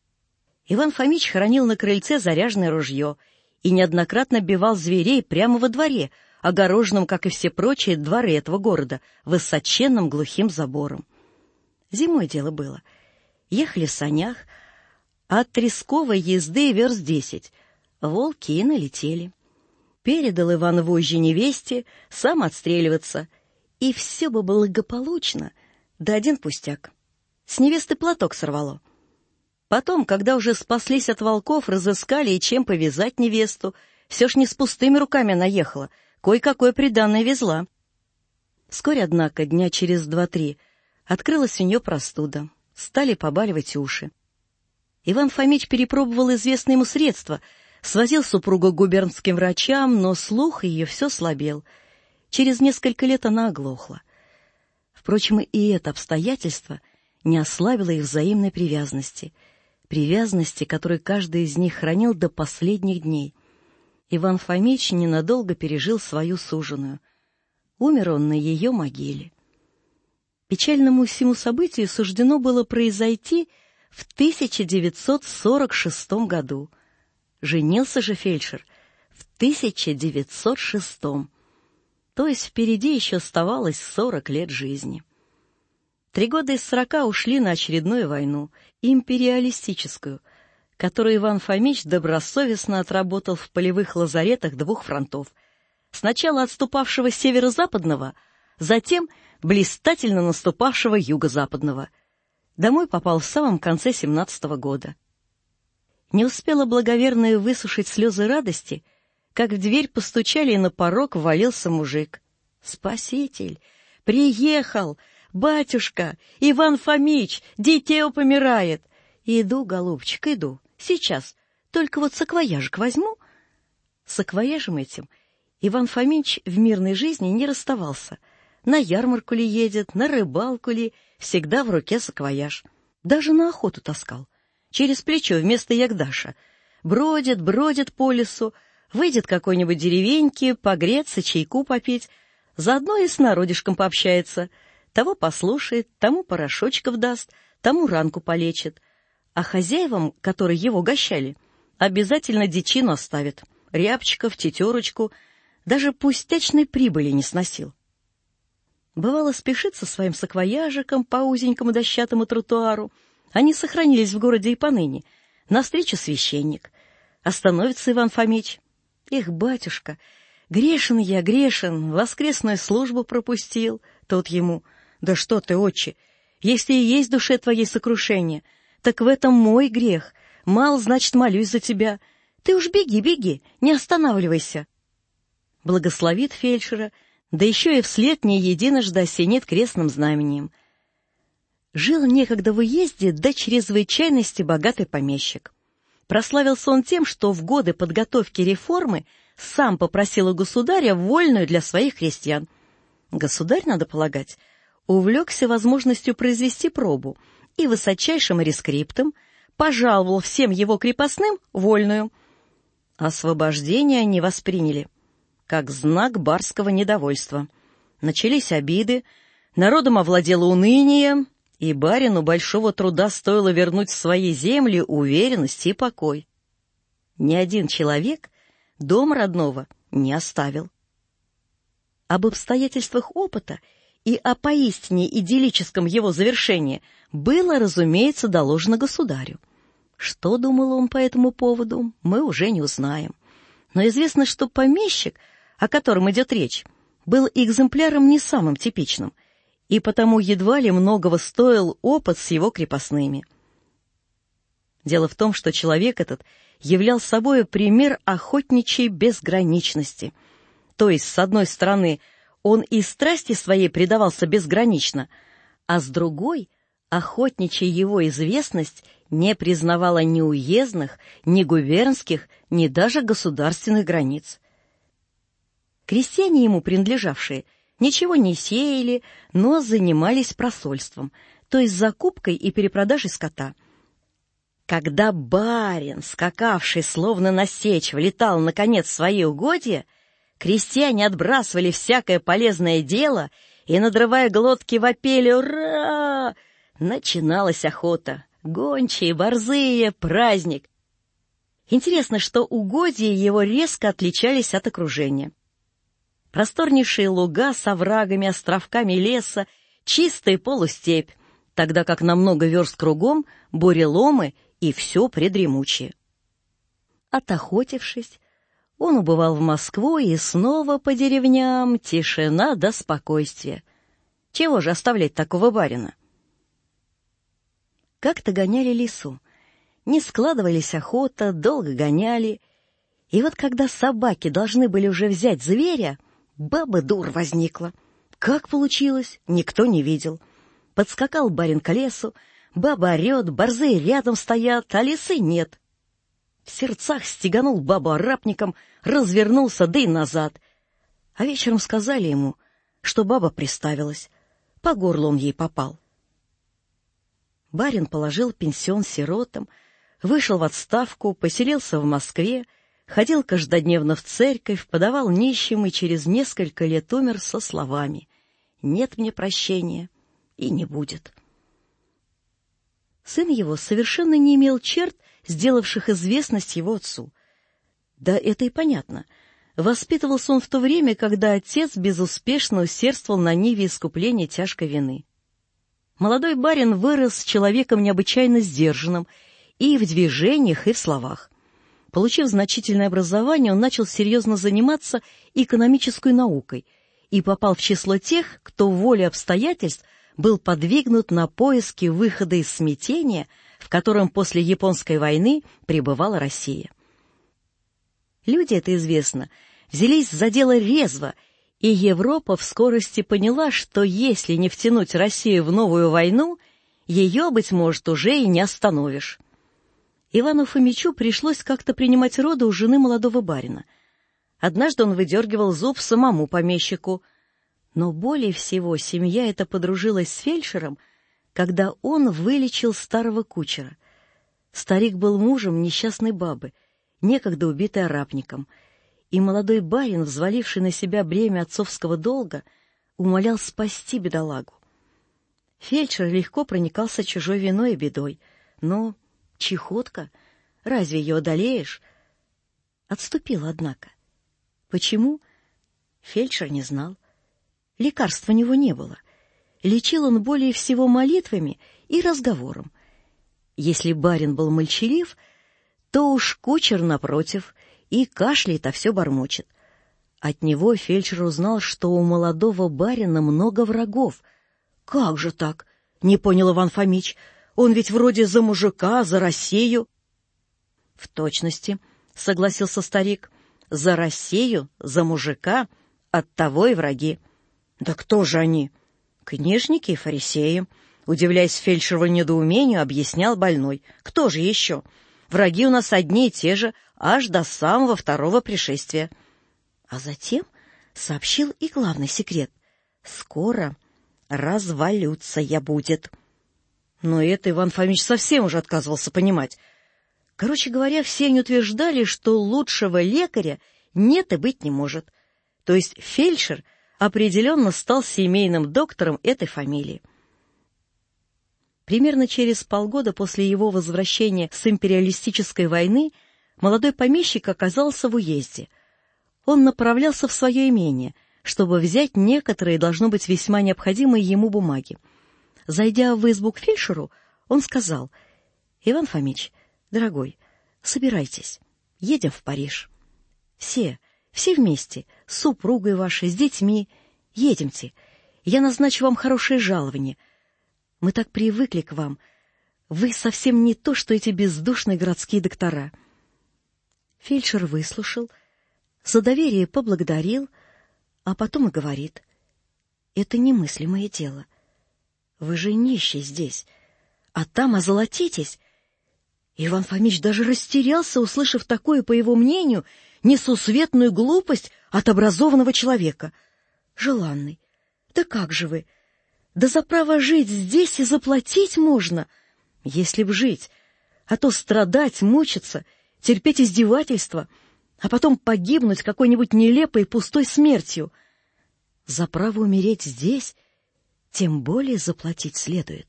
Иван Фомич хранил на крыльце заряженное ружье и неоднократно бивал зверей прямо во дворе, огороженном, как и все прочие дворы этого города, высоченным глухим забором. Зимой дело было. Ехали в санях, а от Тресковой езды верст десять. Волки и налетели. Передал Иван вожжи невесте, сам отстреливаться. И все бы благополучно, да один пустяк. С невесты платок сорвало. Потом, когда уже спаслись от волков, разыскали и чем повязать невесту. Все ж не с пустыми руками она ехала, кое-какое приданое везла. Вскоре, однако, дня через два-три, открылась у нее простуда. Стали побаливать уши. Иван Фомич перепробовал известные ему средства, свозил супругу к губернским врачам, но слух ее все слабел. Через несколько лет она оглохла. Впрочем, и это обстоятельство не ослабило их взаимной привязанности, привязанности, которую каждый из них хранил до последних дней. Иван Фомич ненадолго пережил свою суженую. Умер он на ее могиле. Печальному всему событию суждено было произойти в тысяча девятьсот сорок шестом году. Женился же фельдшер в тысяча девятьсот шестом. То есть впереди еще оставалось сорок лет жизни. Три года из сорока ушли на очередную войну, империалистическую, которую Иван Фомич добросовестно отработал в полевых лазаретах двух фронтов. Сначала отступавшего северо-западного, затем блистательно наступавшего юго-западного. Домой попал в самом конце семнадцатого года. Не успела благоверная высушить слезы радости, как в дверь постучали, и на порог ввалился мужик. «Спаситель! Приехал! Батюшка! Иван Фомич! Дитё помирает!» «Иду, голубчик, иду. Сейчас. Только вот саквояжик возьму». С саквояжем этим Иван Фомич в мирной жизни не расставался. На ярмарку ли едет, на рыбалку ли, всегда в руке саквояж. Даже на охоту таскал. Через плечо вместо ягдаша. Бродит, бродит по лесу, выйдет к какой-нибудь деревеньке, погреться, чайку попить, заодно и с народишком пообщается. Того послушает, тому порошочков даст, тому ранку полечит. А хозяевам, которые его угощали, обязательно дичину оставит. Рябчиков, тетерочку, даже пустячной прибыли не сносил. Бывало, спешит со своим саквояжиком по узенькому дощатому тротуару. Они сохранились в городе и поныне. Навстречу священник. Остановится Иван Фомич. «Эх, батюшка, грешен я, грешен, воскресную службу пропустил». Тот ему: «Да что ты, отче, если и есть в душе твоей сокрушение, так в этом мой грех. Мал, значит, молюсь за тебя. Ты уж беги, беги, не останавливайся». Благословит фельдшера, да еще и вслед не единожды осенит крестным знамением. Жил некогда в уезде до чрезвычайности богатый помещик. Прославился он тем, что в годы подготовки реформы сам попросил у государя вольную для своих крестьян. Государь, надо полагать, увлекся возможностью произвести пробу и высочайшим рескриптом пожаловал всем его крепостным вольную. Освобождение они восприняли как знак барского недовольства. Начались обиды, народом овладело уныние, и барину большого труда стоило вернуть в свои земли уверенность и покой. Ни один человек дом родного не оставил. Об обстоятельствах опыта и о поистине идиллическом его завершении было, разумеется, доложено государю. Что думал он по этому поводу, мы уже не узнаем. Но известно, что помещик, о котором идет речь, был экземпляром не самым типичным, и потому едва ли многого стоил опыт с его крепостными. Дело в том, что человек этот являл собой пример охотничьей безграничности. То есть, с одной стороны, он и страсти своей предавался безгранично, а с другой, охотничья его известность не признавала ни уездных, ни губернских, ни даже государственных границ. Крестьяне ему принадлежавшие ничего не сеяли, но занимались просольством, то есть закупкой и перепродажей скота. Когда барин, скакавший словно на сечь, влетал наконец в свои угодья, крестьяне отбрасывали всякое полезное дело и, надрывая глотки, вопели «Ура!». Начиналась охота. Гончие, борзые, праздник. Интересно, что угодья его резко отличались от окружения. Просторнейшие луга с оврагами, островками леса, чистая полустепь, тогда как на много верст кругом буреломы и все предремучее. Отохотившись, он убывал в Москву, и снова по деревням тишина да спокойствие. Чего же оставлять такого барина? Как-то гоняли лису. Не складывались охота, долго гоняли. И вот когда собаки должны были уже взять зверя, баба-дур возникла. Как получилось, никто не видел. Подскакал барин к лесу, баба орет, борзые рядом стоят, а лисы нет. В сердцах стеганул бабу арапником, развернулся, да и назад. А вечером сказали ему, что баба приставилась. По горлу он ей попал. Барин положил пенсион сиротам, вышел в отставку, поселился в Москве, ходил каждодневно в церковь, подавал нищим и через несколько лет умер со словами «Нет мне прощения и не будет». Сын его совершенно не имел черт, сделавших известность его отцу. Да это и понятно. Воспитывался он в то время, когда отец безуспешно усердствовал на ниве искупления тяжкой вины. Молодой барин вырос человеком необычайно сдержанным и в движениях, и в словах. Получив значительное образование, он начал серьезно заниматься экономической наукой и попал в число тех, кто волей обстоятельств был подвигнут на поиски выхода из смятения, в котором после Японской войны пребывала Россия. Люди, это известно, взялись за дело резво, и Европа в скорости поняла, что если не втянуть Россию в новую войну, ее, быть может, уже и не остановишь. Ивану Фомичу пришлось как-то принимать роды у жены молодого барина. Однажды он выдергивал зуб самому помещику, но более всего семья эта подружилась с фельдшером, когда он вылечил старого кучера. Старик был мужем несчастной бабы, некогда убитой арапником, и молодой барин, взваливший на себя бремя отцовского долга, умолял спасти бедолагу. Фельдшер легко проникался чужой виной и бедой, но чехотка, разве ее одолеешь? Отступил, однако. Почему? Фельдшер не знал. Лекарства у него не было. Лечил он более всего молитвами и разговором. Если барин был молчалив, то уж кучер, напротив, и кашляет, а все бормочет. От него фельдшер узнал, что у молодого барина много врагов. — Как же так? — не понял Иван Фомич. — Он ведь вроде за мужика, за Россию. — В точности, — согласился старик. — За Россию, за мужика, оттого и враги. — Да кто же они? — Книжники и фарисеи. Удивляясь фельдшеру недоумению, объяснял больной. Кто же еще? Враги у нас одни и те же, аж до самого второго пришествия. А затем сообщил и главный секрет. Скоро развалються будет. Но это Иван Фомич совсем уже отказывался понимать. Короче говоря, все они утверждали, что лучшего лекаря нет и быть не может. То есть фельдшер определенно стал семейным доктором этой фамилии. Примерно через полгода после его возвращения с империалистической войны молодой помещик оказался в уезде. Он направлялся в свое имение, чтобы взять некоторые, должно быть, весьма необходимые ему бумаги. Зайдя в избу к фельдшеру, он сказал: «Иван Фомич, дорогой, собирайтесь, едем в Париж. Все, все вместе, с супругой вашей, с детьми, едемте. Я назначу вам хорошее жалование. Мы так привыкли к вам. Вы совсем не то, что эти бездушные городские доктора». Фельдшер выслушал, за доверие поблагодарил, а потом и говорит: «Это немыслимое дело. Вы же нищий здесь, а там озолотитесь». Иван Фомич даже растерялся, услышав такое, по его мнению, несусветную глупость от образованного человека. «Желанный, да как же вы? Да за право жить здесь и заплатить можно, если б жить, а то страдать, мучиться, терпеть издевательства, а потом погибнуть какой-нибудь нелепой пустой смертью. За право умереть здесь тем более заплатить следует».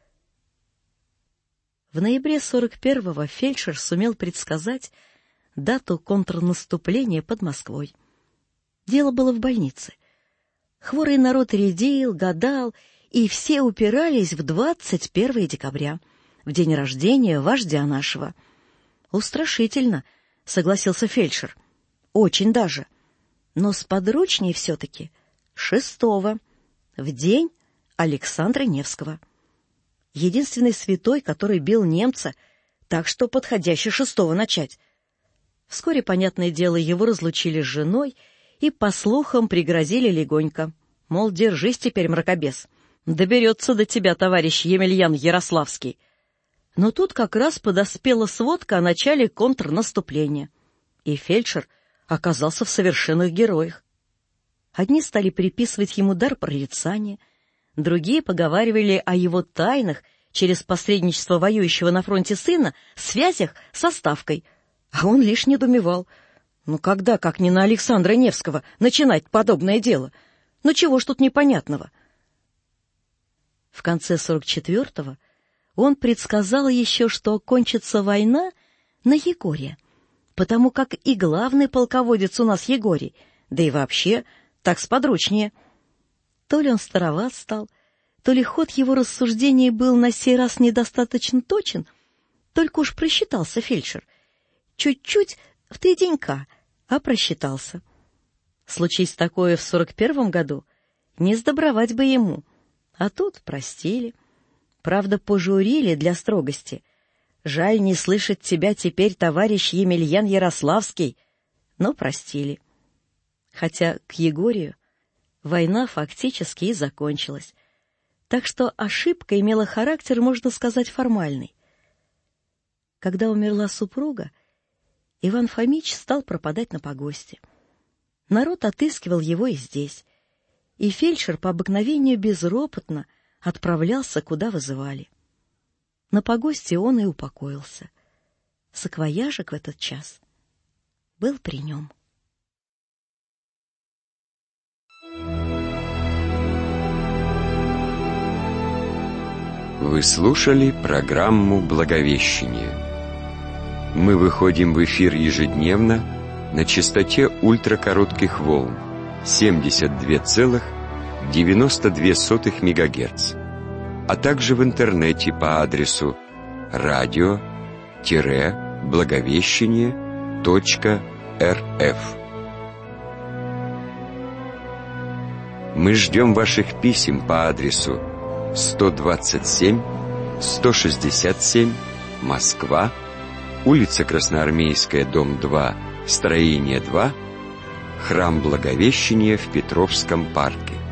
В ноябре сорок первого фельдшер сумел предсказать дату контрнаступления под Москвой. Дело было в больнице. Хворый народ редел, гадал, и все упирались в двадцать первое декабря, в день рождения вождя нашего. «Устрашительно», — согласился фельдшер. «Очень даже. Но сподручнее все-таки шестого, в день Александра Невского. Единственный святой, который бил немца, так что подходяще шестого начать». Вскоре, понятное дело, его разлучили с женой и, по слухам, пригрозили легонько. Мол, держись теперь, мракобес. Доберется до тебя товарищ Емельян Ярославский. Но тут как раз подоспела сводка о начале контрнаступления. И фельдшер оказался в совершенных героях. Одни стали приписывать ему дар прорицания, другие поговаривали о его тайнах через посредничество воюющего на фронте сына связях со Ставкой, а он лишь недоумевал. Ну когда, как не на Александра Невского, начинать подобное дело? Ну чего ж тут непонятного? В конце сорок четвертого он предсказал еще, что кончится война на Егоре, потому как и главный полководец у нас Егорий, да и вообще так сподручнее. То ли он староват стал, то ли ход его рассуждений был на сей раз недостаточно точен, только уж просчитался фельдшер. Чуть-чуть в три денька, а просчитался. Случись такое в сорок первом году, не сдобровать бы ему, а тут простили. Правда, пожурили для строгости. Жаль не слышать тебя теперь, товарищ Емельян Ярославский, но простили. Хотя к Егорию война фактически и закончилась, так что ошибка имела характер, можно сказать, формальный. Когда умерла супруга, Иван Фомич стал пропадать на погосте. Народ отыскивал его и здесь, и фельдшер по обыкновению безропотно отправлялся, куда вызывали. На погосте он и упокоился. Саквояжик в этот час был при нем. Вы слушали программу «Благовещение». Мы выходим в эфир ежедневно на частоте ультракоротких волн семьдесят два целых девяносто две сотых мегагерц, а также в интернете по адресу радио-благовещение точка рф. Мы ждем ваших писем по адресу сто двадцать семь сто шестьдесят семь, Москва, улица Красноармейская, дом два, строение два, храм Благовещения в Петровском парке.